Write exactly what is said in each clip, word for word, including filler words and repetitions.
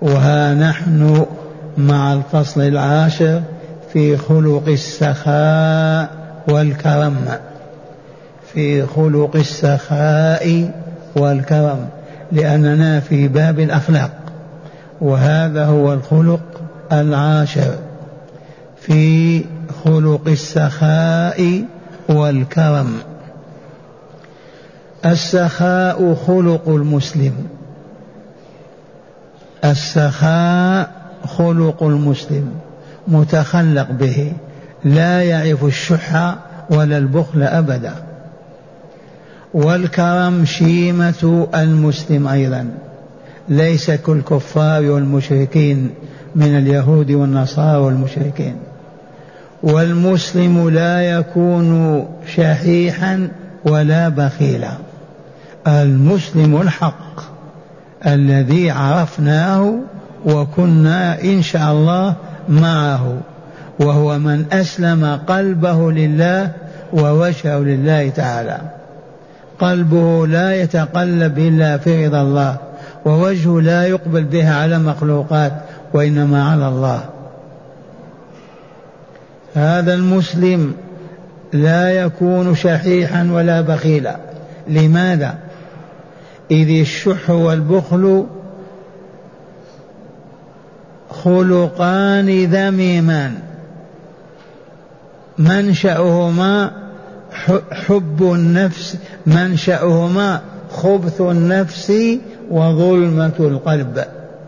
وها نحن مع الفصل العاشر في خلق السخاء والكرم، في خلق السخاء والكرم، لأننا في باب الأخلاق، وهذا هو الخلق العاشر في خلق السخاء والكرم. السخاء خلق المسلم، السخاء خلق المسلم متخلق به، لا يعرف الشح ولا البخل أبدا. والكرم شيمة المسلم أيضا، ليس كالكفار والمشركين من اليهود والنصارى والمشركين. والمسلم لا يكون شحيحا ولا بخيلا، المسلم الحق الذي عرفناه وكنا إن شاء الله معه، وهو من أسلم قلبه لله ووجهه لله تعالى، قلبه لا يتقلب إلا في رضا الله، ووجهه لا يقبل بها على مخلوقات وإنما على الله. هذا المسلم لا يكون شحيحا ولا بخيلا. لماذا؟ إذ الشح والبخل خلقان ذميمان منشأهما حب النفس، منشأهما خبث النفس وظلمة القلب.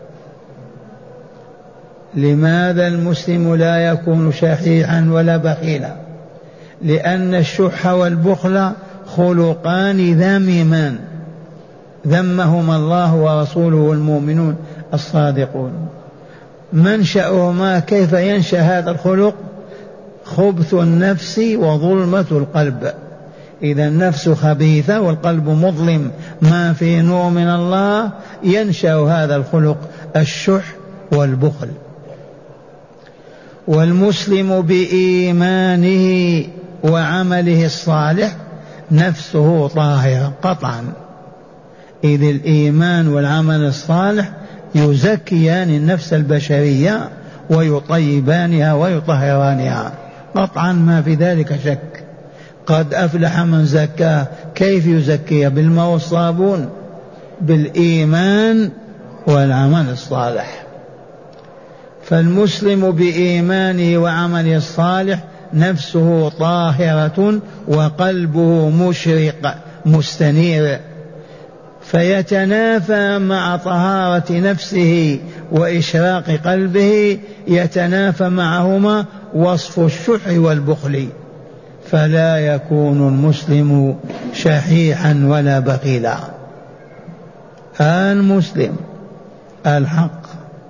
لماذا المسلم لا يكون شحيحا ولا بخيلا؟ لأن الشح والبخل خلقان ذميمان ذمهما الله ورسوله والمؤمنون الصادقون. منشأهما، كيف ينشأ هذا الخلق؟ خبث النفس وظلمة القلب. إذا النفس خبيثة والقلب مظلم ما في نور من الله، ينشأ هذا الخلق الشح والبخل. والمسلم بإيمانه وعمله الصالح نفسه طاهرة قطعا، إذ الإيمان والعمل الصالح يزكيان النفس البشرية ويطيبانها ويطهرانها قطعا، ما في ذلك شك. قد أفلح من زكاه. كيف يزكيها؟ بالماء والصابون، بالإيمان والعمل الصالح. فالمسلم بإيمانه وعمله الصالح نفسه طاهرة وقلبه مشرق مستنير، فيتنافى مع طهارة نفسه وإشراق قلبه، يتنافى معهما وصف الشح والبخل، فلا يكون المسلم شحيحا ولا بخيلا. المسلم الحق.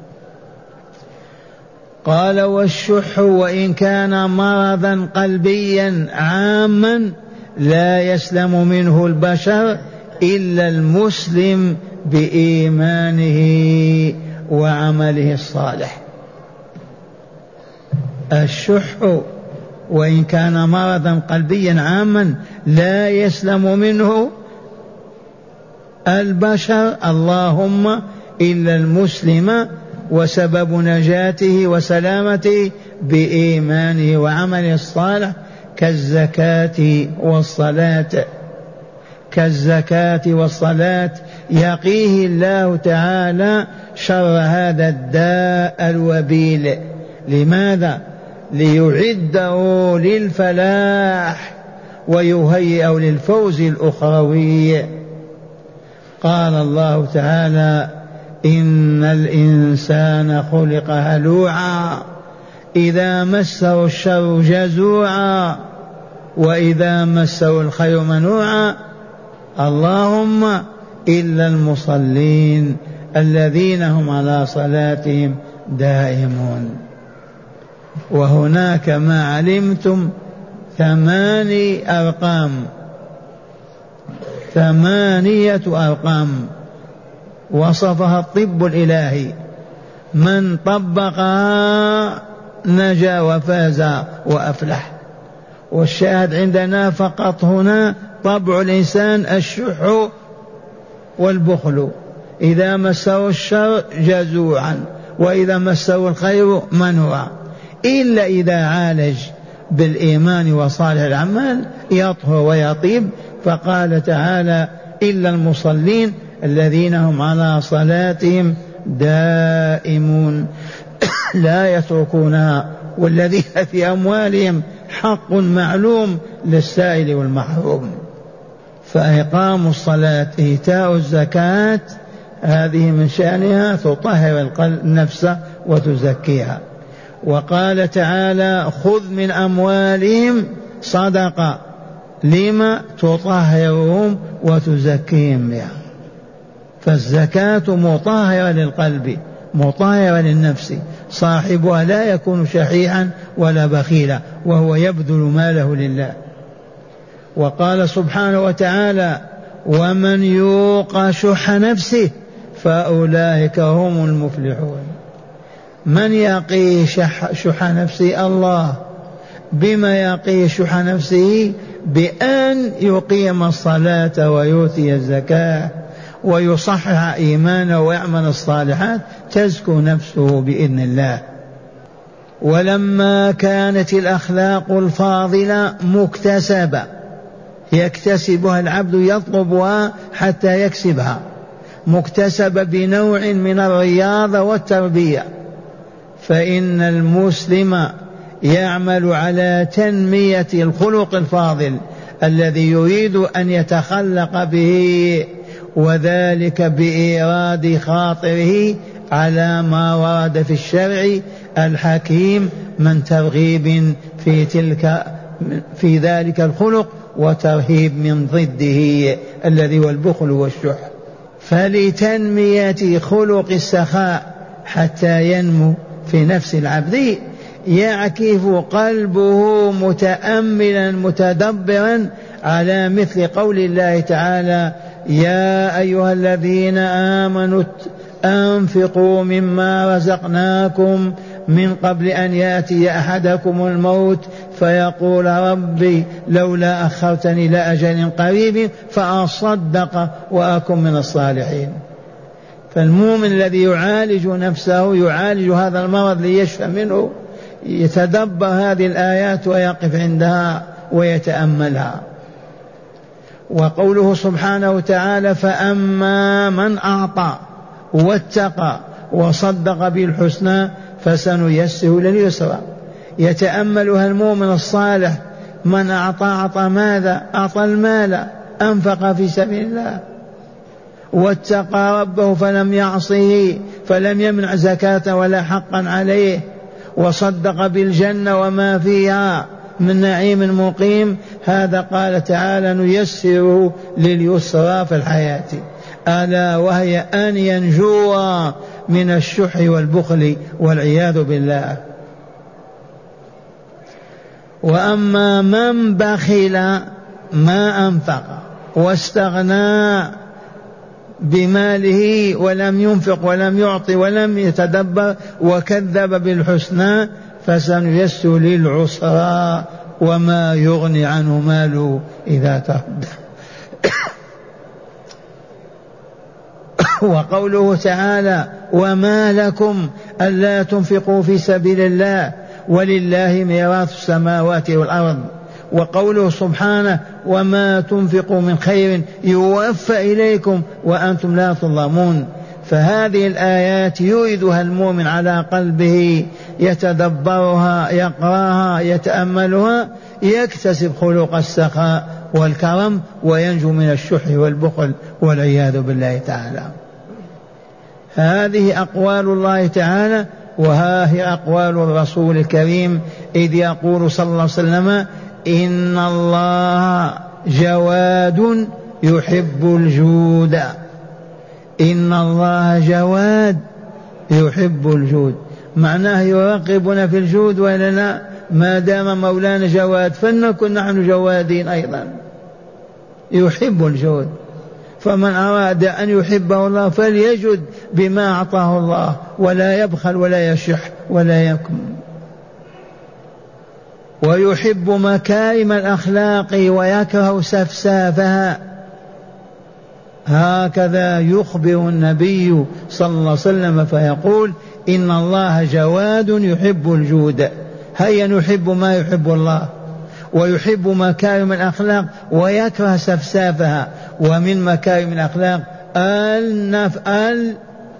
قال: والشح وإن كان مرضا قلبيا عاما لا يسلم منه البشر إلا المسلم بإيمانه وعمله الصالح. الشح وإن كان مرضا قلبيا عاما لا يسلم منه البشر اللهم إلا المسلم، وسبب نجاته وسلامته بإيمانه وعمله الصالح، كالزكاة والصلاة، كالزكاة والصلاة يقيه الله تعالى شر هذا الداء الوبيل. لماذا؟ ليعده للفلاح ويهيئه للفوز الأخروي. قال الله تعالى: إن الإنسان خلق هلوعا إذا مسه الشر جزوعا وإذا مسه الخير منوعا، اللهم إلا المصلين الذين هم على صلاتهم دائمون. وهناك ما علمتم ثماني أرقام، ثمانية أرقام وصفها الطب الإلهي، من طبقها نجا وفاز وأفلح. والشاهد عندنا فقط هنا طبع الإنسان الشح والبخل، إذا مسه الشر جزوعا وإذا مسه الخير منوعا، إلا إذا عالج بالإيمان وصالح الأعمال يطهر ويطيب. فقال تعالى إلا المصلين الذين هم على صلاتهم دائمون لا يتركونها والذين في أموالهم حق معلوم للسائل والمحروم. فإقام الصلاة إيتاء الزكاة هذه من شأنها تطهر النفس وتزكيها. وقال تعالى خذ من أموالهم صدقة لما تطهرهم وتزكيهم بها. فالزكاة مطهرة للقلب مطهرة للنفس، صاحبها لا يكون شحيحا ولا بخيلا وهو يبذل ماله لله. وقال سبحانه وتعالى ومن يوق شح نفسه فأولئك هم المفلحون. من يقي شح, شح نفسه؟ الله. بما يقي شح نفسه؟ بأن يقيم الصلاة ويؤتي الزكاة ويصحح إيمانه ويعمل الصالحات تزكو نفسه بإذن الله. ولما كانت الأخلاق الفاضلة مكتسبة يكتسبها العبد يطلبها حتى يكسبها، مكتسبة بنوع من الرياضة والتربية، فإن المسلم يعمل على تنمية الخلق الفاضل الذي يريد أن يتخلق به، وذلك بإيراد خاطره على ما ورد في الشرع الحكيم من ترغيب في تلك في ذلك الخلق وترهيب من ضده الذي هو البخل والشح. فلتنمية خلق السخاء حتى ينمو في نفس العبد يعكف قلبه متأملا متدبرا على مثل قول الله تعالى يا أيها الذين آمنوا أنفقوا مما رزقناكم من قبل أن يأتي أحدكم الموت فيقول ربي لولا أخرتني لأجل قريب فأصدق وأكن من الصالحين. فالمؤمن الذي يعالج نفسه يعالج هذا المرض ليشفى منه يتدبر هذه الآيات ويقف عندها ويتأملها. وقوله سبحانه وتعالى فأما من أعطى واتقى وصدق بالحسنى فسنيسره لليسرى. يتأملها المؤمن الصالح من أعطى أعطى ماذا؟ أعطى المال أنفق في سبيل الله، واتقى ربه فلم يعصه فلم يمنع زكاة ولا حقا عليه، وصدق بالجنة وما فيها من نعيم مقيم. هذا قال تعالى نيسره لليسرى في الحياة، ألا وهي أن ينجو من الشح والبخل والعياذ بالله. وأما من بخل ما أنفق واستغنى بماله ولم ينفق ولم يعطي ولم يتدبر وكذب بالحسنى فسنيسر للعسرى وما يغني عنه ماله إذا تردى. وقوله تعالى وما لكم ألا تنفقوا في سبيل الله ولله ميراث السماوات والأرض. وقوله سبحانه وما تنفقوا من خير يوفى إليكم وأنتم لا تظلمون. فهذه الآيات يوردها المؤمن على قلبه يتدبرها يقراها يتأملها يكتسب خلق السخاء والكرم وينجو من الشح والبخل والعياذ بالله تعالى. هذه أقوال الله تعالى، وها هي أقوال الرسول الكريم إذ يقول صلى الله عليه وسلم إن الله جواد يحب الجود. إن الله جواد يحب الجود، معناه يراقبنا في الجود ولا لا؟ ما دام مولانا جواد فلنكن نحن جوادين أيضا. يحب الجود، فمن أراد أن يحبه الله فليجد بما أعطاه الله ولا يبخل ولا يشح ولا يكم. ويحب مكارم الأخلاق ويكره سفسافها. هكذا يخبر النبي صلى الله عليه وسلم فيقول إن الله جواد يحب الجود. هيا نحب ما يحب الله ويحب مكارم الأخلاق ويكره سفسافها. ومن مكارم الأخلاق النفعل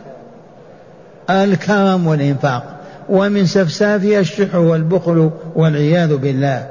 الكرم والإنفاق، ومن سفسافها الشح والبخل والعياذ بالله.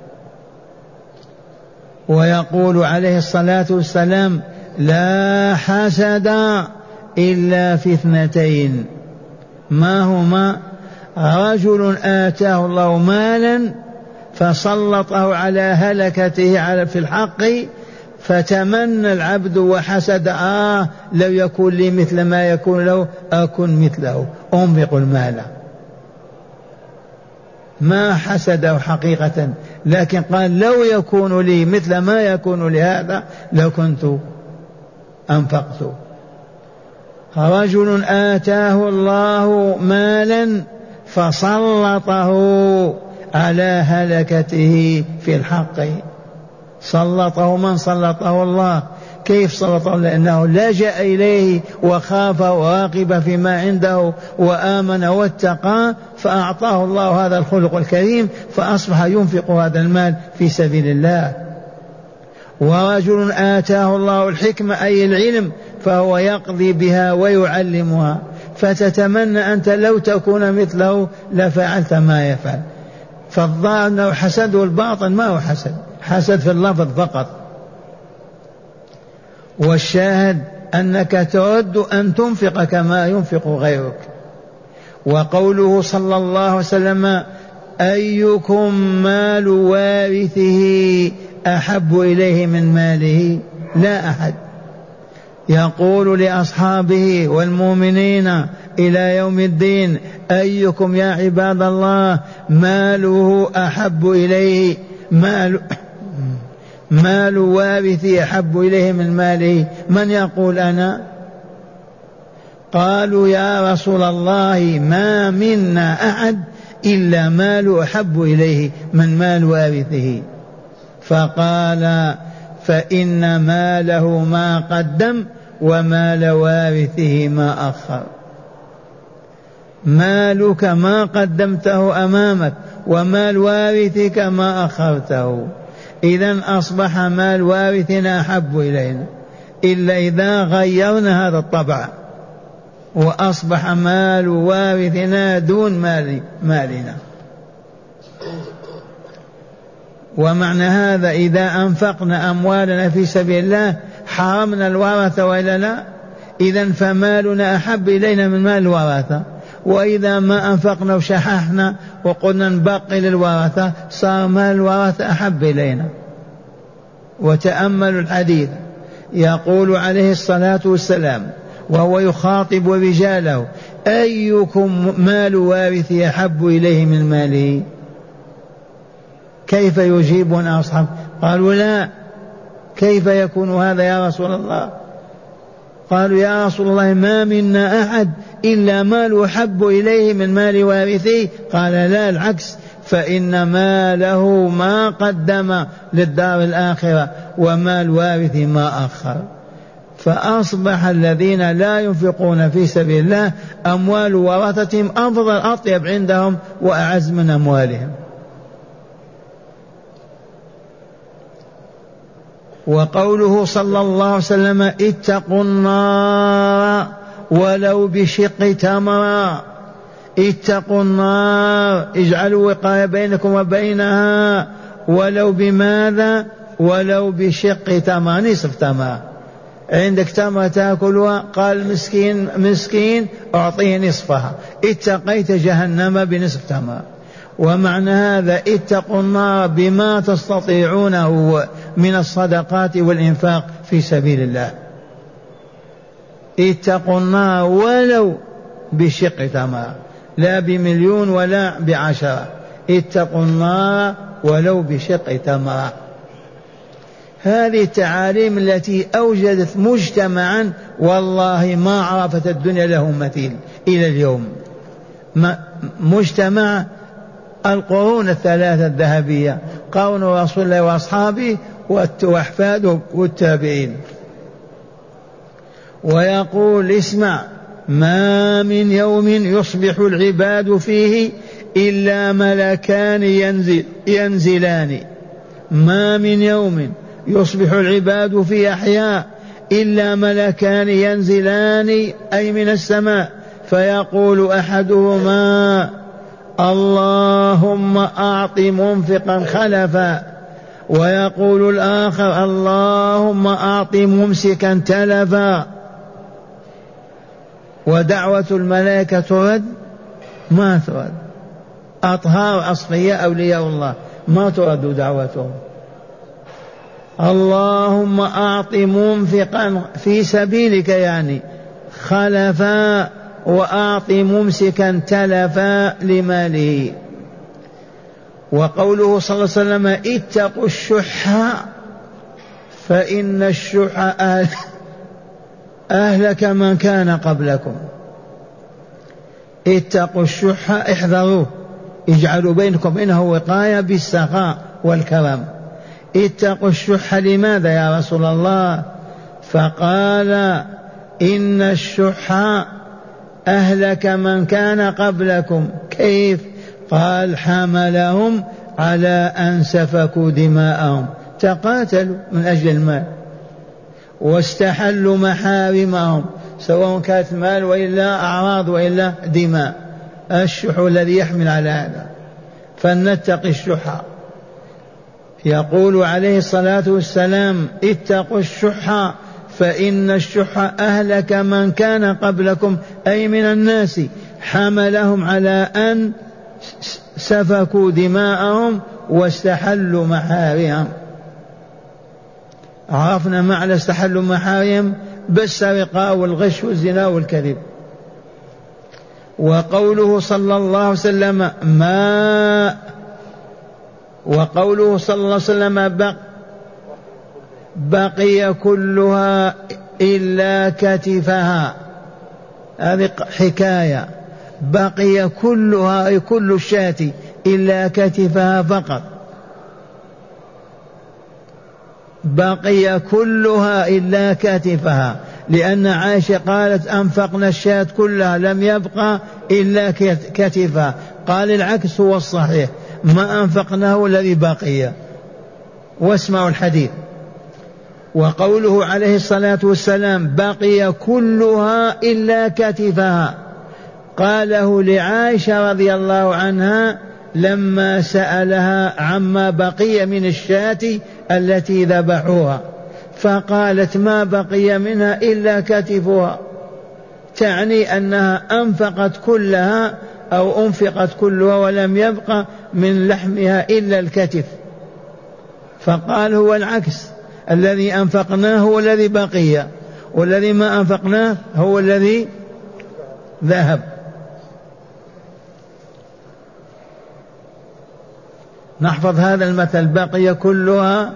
ويقول عليه الصلاة والسلام لا حسد إلا في اثنتين، ما هما؟ رجل آتاه الله مالا فسلطه على هلكته في الحق فتمنى العبد وحسد، آه لو يكون لي مثل ما يكون له أكن مثله، أنفق المال. ما حسده حقيقة، لكن قال لو يكون لي مثل ما يكون لهذا لكنت أنفقت. رجل آتاه الله مالا فسلطه على هلكته في الحق. سلطه من سلطه الله. كيف سلطه؟ لأنه لجأ إليه وخاف وراقب فيما عنده وآمن واتقى فأعطاه الله هذا الخلق الكريم فأصبح ينفق هذا المال في سبيل الله. ورجل آتاه الله الحكمة أي العلم فهو يقضي بها ويعلمها، فتتمنى أنت لو تكون مثله لفعلت ما يفعل. فالظاهر أنه حسده الباطن، ما هو حسد، حسد في اللفظ فقط. والشاهد أنك تود أن تنفق كما ينفق غيرك. وقوله صلى الله عليه وسلم أيكم مال وارثه أحب إليه من ماله؟ لا أحد. يقول لأصحابه والمؤمنين إلى يوم الدين أيكم يا عباد الله ماله أحب إليه، مال مال وارثي أحب إليه من ماله؟ من يقول أنا؟ قالوا يا رسول الله ما منا أحد إلا مال أحب إليه من مال وارثه. فقال فإن ماله ما قدم ومال وارثه ما أخر. مالك ما قدمته أمامك ومال وارثك ما أخرته. إذن أصبح مال وارثنا أحب إلينا، إلا إذا غيرنا هذا الطبع وأصبح مال وارثنا دون مال مالنا. ومعنى هذا إذا أنفقنا أموالنا في سبيل الله حرمنا الورثة وإلا لا؟ إذن فمالنا أحب إلينا من مال الورثة. وإذا ما أنفقنا وشححنا وقلنا نبقي للورثة صار مال الورثة أحب إلينا. وتأملوا الحديث، يقول عليه الصلاة والسلام وهو يخاطب رجاله أيكم مال وارثي أحب إليه من ماله؟ كيف يجيبون أصحاب؟ قالوا لا، كيف يكون هذا يا رسول الله؟ قالوا يا رسول الله ما منا أحد إلا مال أحب إليه من مال وارثيه. قال لا، العكس، فإن ماله ما قدم للدار الآخرة ومال وارث ما أخر. فأصبح الذين لا ينفقون في سبيل الله أموال ورثتهم أفضل أطيب عندهم وأعز من أموالهم. وقوله صلى الله عليه وسلم اتقوا النار ولو بشق تمرة. اتقوا النار، اجعلوا وقاية بينكم وبينها، ولو بماذا؟ ولو بشق تمرة، نصف تمرة. عندك تمرة تأكلها، قال مسكين مسكين أعطيه نصفها، اتقيت جهنم بنصف تمرة. ومعنى هذا اتقوا النار بما تستطيعونه من الصدقات والإنفاق في سبيل الله. اتقوا النار ولو بشق تمرة، لا بمليون ولا بعشرة، اتقوا النار ولو بشق تمرة. هذه التعاليم التي أوجدت مجتمعا والله ما عرفت الدنيا له مثيل إلى اليوم. مجتمع القرون الثلاثة الذهبية، قرن رسول الله وأصحابه وأحفاده والتابعين. ويقول اسمع ما من يوم يصبح العباد فيه إلا ملكان ينزل ينزلان ما من يوم يصبح العباد فيه أحياء إلا ملكان ينزلان أي من السماء فيقول أحدهما اللهم أعط منفقا خلفا ويقول الآخر اللهم أعط ممسكا تلفا. ودعوة الملائكة ترد ما ترد. أطهار أصفياء أولياء الله ما ترد دعوتهم. اللهم أعط منفقا في سبيلك يعني خلفا وأعط ممسكا تلفا لماله. وقوله صلى الله عليه وسلم اتقوا الشح فإن الشح أهل أهلك من كان قبلكم. اتقوا الشح احذروه اجعلوا بينكم إنه وقاية بالسخاء والكرم. اتقوا الشح لماذا يا رسول الله؟ فقال إن الشح أهلك من كان قبلكم. كيف؟ قال حملهم على أن سفكوا دماءهم تقاتلوا من أجل المال واستحلوا محارمهم سواء كانت مال وإلا أعراض وإلا دماء. الشح الذي يحمل على هذا فلنتقي الشح. يقول عليه الصلاة والسلام اتقوا الشح فإن الشح أهلك من كان قبلكم أي من الناس حملهم على أن سفكوا دماءهم واستحلوا محارمهم. عرفنا معنى استحلوا محارمهم بالسرقة والغش والزنا والكذب. وقوله صلى الله عليه وسلم ما وقوله صلى الله عليه وسلم بق بقي كلها إلا كتفها. هذه حكاية. بقي كلها أي كل الشاة إلا كتفها فقط. بقي كلها إلا كتفها لأن عائشة قالت أنفقنا الشاة كلها لم يبقى إلا كتفها. قال العكس هو الصحيح ما أنفقناه الذي بقي. واسمعوا الحديث. وقوله عليه الصلاة والسلام بقي كلها إلا كتفها قاله لعائشة رضي الله عنها لما سألها عما بقي من الشاة التي ذبحوها فقالت ما بقي منها إلا كتفها، تعني أنها أنفقت كلها أو أنفقت كلها ولم يبق من لحمها إلا الكتف. فقال هو العكس الذي أنفقناه هو الذي بقي والذي ما أنفقناه هو الذي ذهب. نحفظ هذا المثل بقي كلها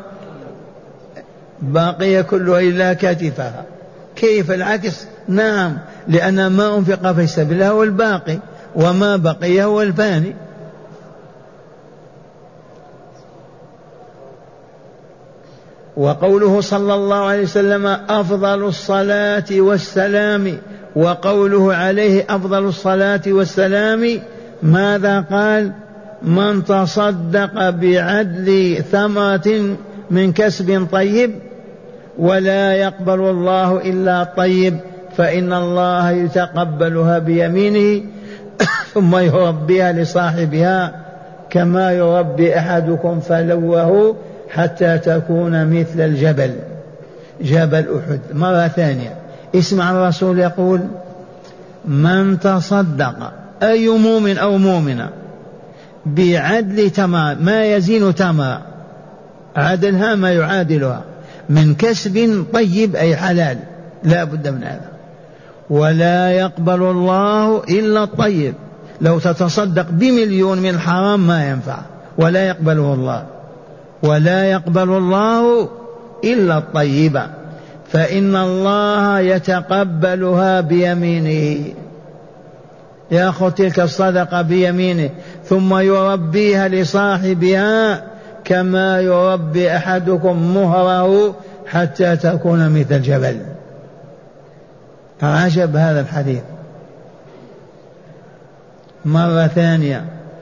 باقي كلها إلا كتفها. كيف العكس؟ نعم لأن ما أنفق في سبيل الله هو الباقي وما بقي هو الفاني. وقوله صلى الله عليه وسلم أفضل الصلاة والسلام وقوله عليه أفضل الصلاة والسلام ماذا قال؟ من تصدق بعدل ثمرة من كسب طيب ولا يقبل الله إلا طيب فإن الله يتقبلها بيمينه ثم يربيها لصاحبها كما يربي أحدكم فلوه حتى تكون مثل الجبل جبل أحد. مرة ثانية اسمع الرسول يقول من تصدق أي مؤمن أو مؤمنة بعدل تمر ما يزين تمر عدلها ما يعادلها من كسب طيب أي حلال لا بد من هذا ولا يقبل الله إلا الطيب. لو تتصدق بمليون من الحرام ما ينفع ولا يقبله الله ولا يقبل الله إلا الطيب فإن الله يتقبلها بيمينه يأخذ تلك الصدقة بيمينه ثم يربيها لصاحبها كما يربي أحدكم مهره حتى تكون مثل الجبل. عجب هذا الحديث. مرة ثانية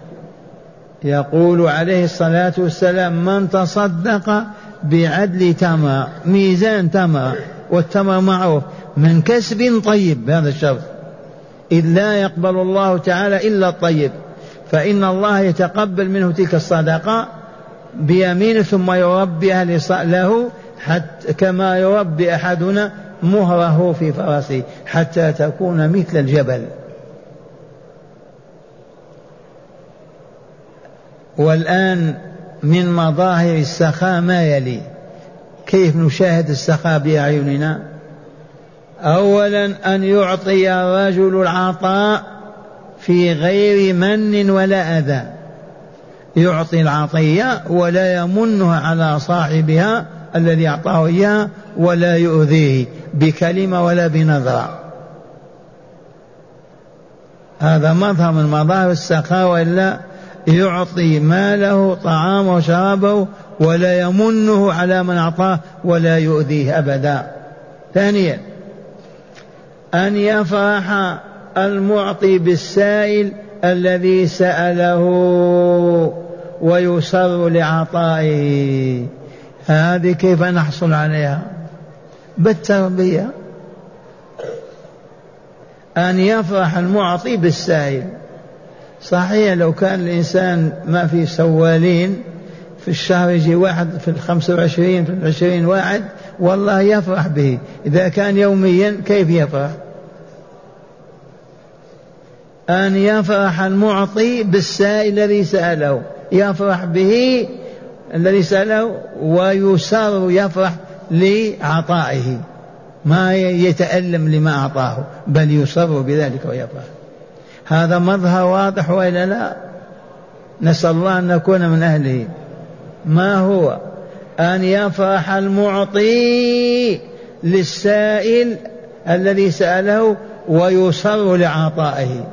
يقول عليه الصلاة والسلام: من تصدق بعدل تمر، ميزان تمر، والتمر معروف من كسب طيب، هذا الشرط، إذ لا يقبل الله تعالى إلا الطيب، فإن الله يتقبل منه تلك الصدقة بيمينه ثم يربيها له حتى كما يربي أحدنا مهره في فرسه حتى تكون مثل الجبل. والآن من مظاهر السخاء ما يلي. كيف نشاهد السخاء بأعيننا؟ أولا أن يعطي الرجل العطاء في غير من ولا أذى، يعطي العطية ولا يمنها على صاحبها الذي أعطاه إياها ولا يؤذيه بكلمة ولا بنظرة. هذا مظهر من مظاهر السخاء، وإلا يعطي ماله طعامه وشرابه ولا يمنه على من أعطاه ولا يؤذيه أبدا. ثانيا أن يفرح المعطي بالسائل الذي سأله ويسر لعطائه. هذه كيف نحصل عليها؟ بالتربية. أن يفرح المعطي بالسائل. صحيح لو كان الإنسان ما في سوالين في الشهر يجي واحد في الخمسة وعشرين في العشرين واحد والله يفرح به. إذا كان يوميا كيف يفرح؟ أن يفرح المعطي بالسائل الذي سأله، يفرح به الذي سأله ويسر، يفرح لعطائه، ما يتألم لما أعطاه بل يسر بذلك ويفرح. هذا مظهر واضح وإلا لا؟ نسأل الله أن نكون من أهله. ما هو؟ أن يفرح المعطي للسائل الذي سأله ويسر لعطائه.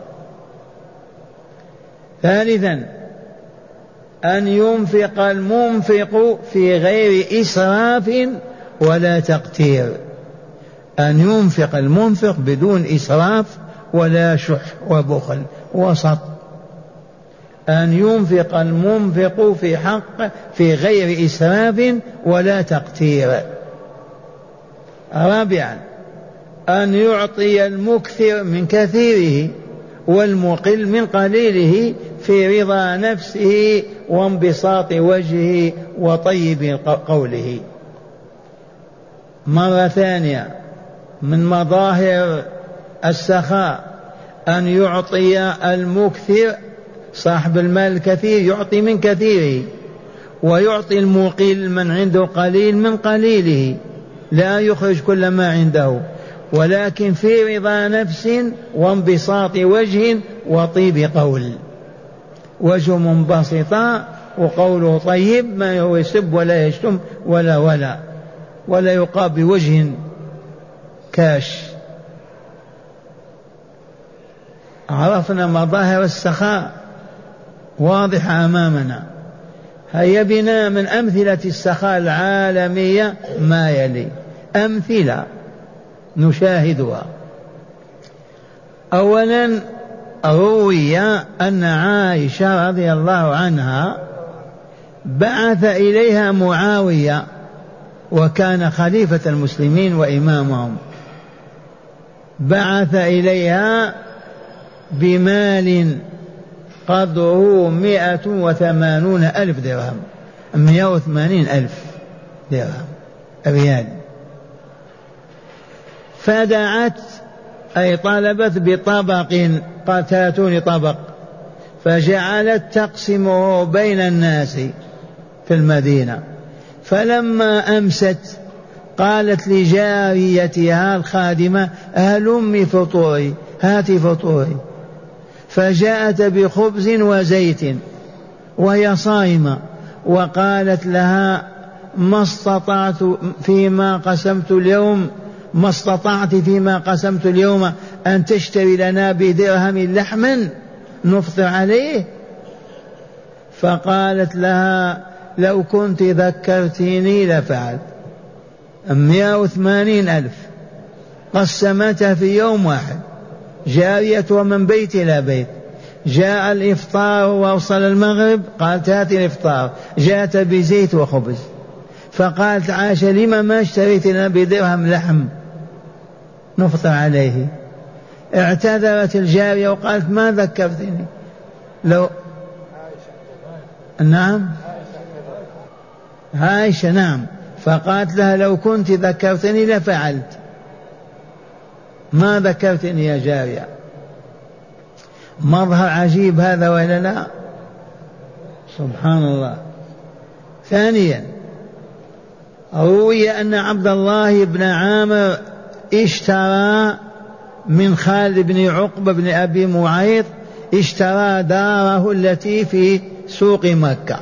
ثالثا أن ينفق المنفق في غير إسراف ولا تقتير. أن ينفق المنفق بدون إسراف ولا شح وبخل، وسط. أن ينفق المنفق في حق في غير إسراف ولا تقتير. رابعا أن يعطي المكثر من كثيره والمقل من قليله في رضا نفسه وانبساط وجهه وطيب قوله. مرة ثانية من مظاهر السخاء أن يعطي المكثر، صاحب المال الكثير يعطي من كثيره، ويعطي المقل من عنده قليل من قليله، لا يخرج كل ما عنده، ولكن في رضا نفس وانبساط وجه وطيب قول. وجه منبسطا وقوله طيب، ما هو يسب ولا يشتم ولا ولا ولا يقاب بوجه كاش. عرفنا مظاهر السخاء واضحة أمامنا. هيا بنا من أمثلة السخاء العالمية ما يلي، أمثلة نشاهدها. أولا روي أن عائشة رضي الله عنها بعث إليها معاوية وكان خليفة المسلمين وإمامهم، بعث إليها بمال قدره مئة وثمانون ألف درهم، مئة وثمانين ألف درهم ريال. فدعت أي طلبت بطبق، قالت هاتوني طبق، فجعلت تقسمه بين الناس في المدينة. فلما أمست قالت لجاريتها الخادمة هلمي فطوري، هاتي فطوري. فجاءت بخبز وزيت وهي صائمة، وقالت لها ما استطعت فيما قسمت اليوم ما استطعت فيما قسمت اليوم أن تشتري لنا بدرهم لحما نفطر عليه. فقالت لها لو كنت ذكرتيني لفعلت. مئة وثمانين ألف قسمتها في يوم واحد، جارية من بيت إلى بيت. جاء الإفطار ووصل المغرب، قالت هات الإفطار، جاءت بزيت وخبز. فقالت عائشة لما ما اشتريت لنا بدرهم لحم نفطر عليه؟ اعتذرت الجارية وقالت ما ذكرتني. لو نعم عائشة نعم، فقالت لها لو كنت ذكرتني لفعلت، ما ذكرتني يا جارية. مظهر عجيب هذا ولا لا؟ سبحان الله. ثانيا روي أن عبد الله بن عامر اشترى من خالد بن عقبة بن أبي معيط، اشترى داره التي في سوق مكة،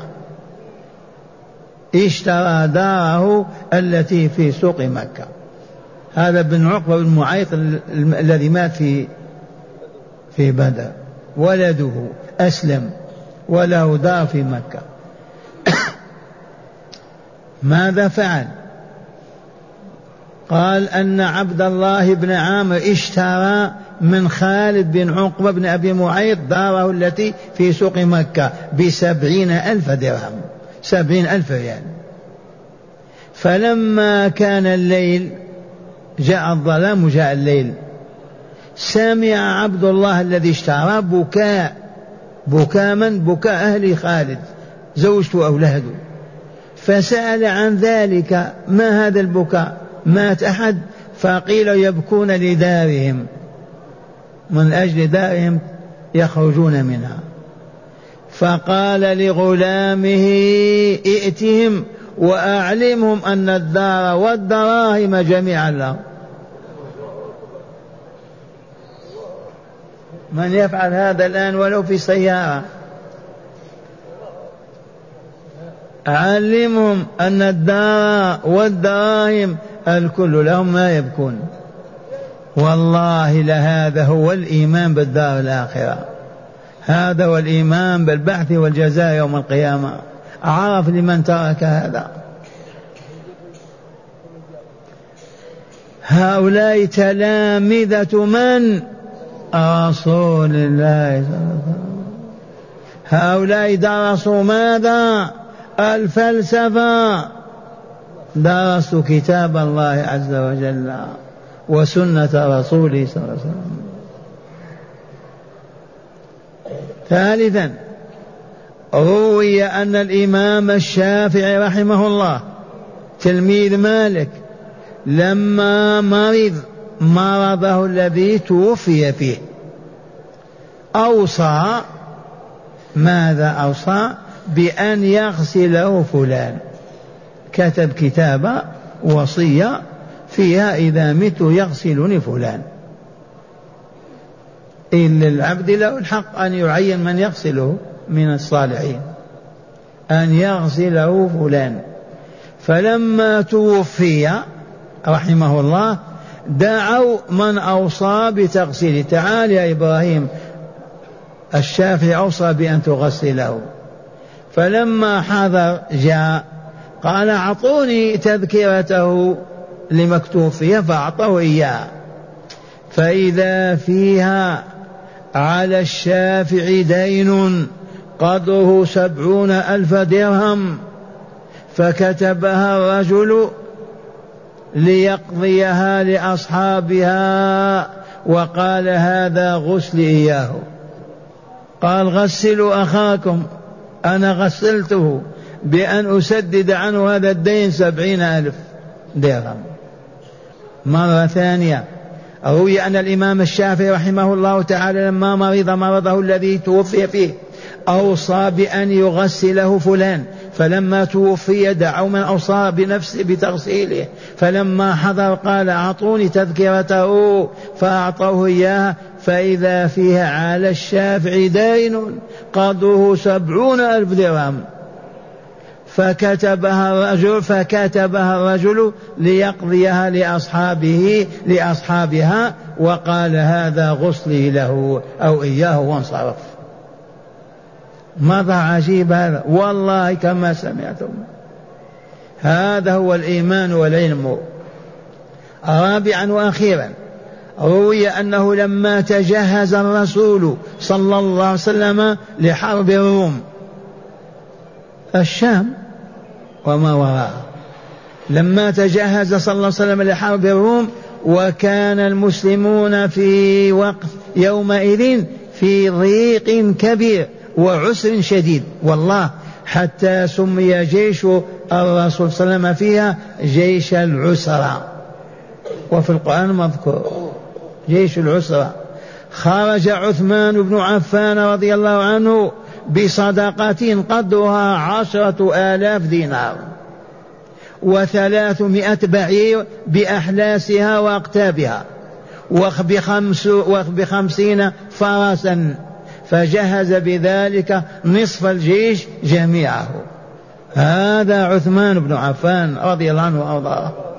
اشترى داره التي في سوق مكة. هذا بن عقبة بن معيط الذي مات في في بدر، ولده أسلم وله دار في مكة. ماذا فعل؟ قال أن عبد الله بن عامر اشترى من خالد بن عقبة بن أبي معيط داره التي في سوق مكة بسبعين ألف درهم، سبعين ألف ريال. فلما كان الليل جاء الظلام وجاء الليل، سمع عبد الله الذي اشترى بكاء، بكاء من؟ بكاء أهل خالد، زوجته وأولاده. فسأل عن ذلك، ما هذا البكاء؟ مات أحد؟ فقيل يبكون لدارهم، من أجل دارهم يخرجون منها. فقال لغلامه ائتهم وأعلمهم أن الدار والدراهم جميعا لهم. من يفعل هذا الآن ولو في سيارة؟ علمهم أن الدار والدراهم الكل لهم، ما يبكون. والله لهذا هو الإيمان بالدار الآخرة، هذا هو الإيمان بالبعث والجزاء يوم القيامة. عرف لمن ترك هذا. هؤلاء تلامذة من؟ رسول الله صلى الله عليه وسلم. هؤلاء درسوا ماذا؟ الفلسفة، درسوا كتاب الله عز وجل وسنة رسوله صلى الله عليه وسلم. ثالثا روي أن الإمام الشافعي رحمه الله تلميذ مالك لما مرض مرضه الذي توفي فيه أوصى، ماذا أوصى؟ بأن يغسله فلان، كتب كتابة وصية فيها إذا مت يغسلني فلان. إن للعبد له الحق أن يعين من يغسله من الصالحين، أن يغسله فلان. فلما توفي رحمه الله دعوا من أوصى بتغسيله، تعال يا إبراهيم الشافعي أوصى بأن تغسله. فلما حضر جاء قال أعطوني تذكرته لمكتوب فيها، فأعطوه إياه، فإذا فيها على الشافعي دين قدره سبعون ألف درهم، فكتبها الرجل ليقضيها لأصحابها، وقال هذا غسل إياه. قال غسلوا أخاكم، أنا غسلته بأن أسدد عنه هذا الدين سبعين ألف درهم. مرة ثانية روي أن الإمام الشافعي رحمه الله تعالى لما مرض مرضه الذي توفي فيه أوصى بأن يغسله فلان، فلما توفي دعوا من أوصى بنفسه بتغسيله، فلما حضر قال أعطوني تذكرته، فأعطوه إياها، فإذا فيها على الشافعي دين قدره سبعون ألف درهم، فكتبها الرجل فكتبها الرجل ليقضيها لأصحابه لأصحابها، وقال هذا غسلي له أو إياه، وانصرف. ماذا عجيب هذا، والله كما سمعتم. هذا هو الإيمان والعلم. رابعا وأخيرا روي أنه لما تجهز الرسول صلى الله عليه وسلم لحرب الروم الشام وما وراءها، لما تجهز صلى الله عليه وسلم لحرب الروم وكان المسلمون في وقت يومئذ في ضيق كبير وعسر شديد والله، حتى سمي جيش الرسول صلى الله عليه وسلم فيها جيش العسرة، وفي القرآن مذكور جيش العسرة. خرج عثمان بن عفان رضي الله عنه بصدقة قدرها عشرة آلاف دينار وثلاثمائة بعير بأحلاسها وأقتابها وبخمسين فرسا، فجهز بذلك نصف الجيش جميعه. هذا عثمان بن عفان رضي الله عنه وأرضاه.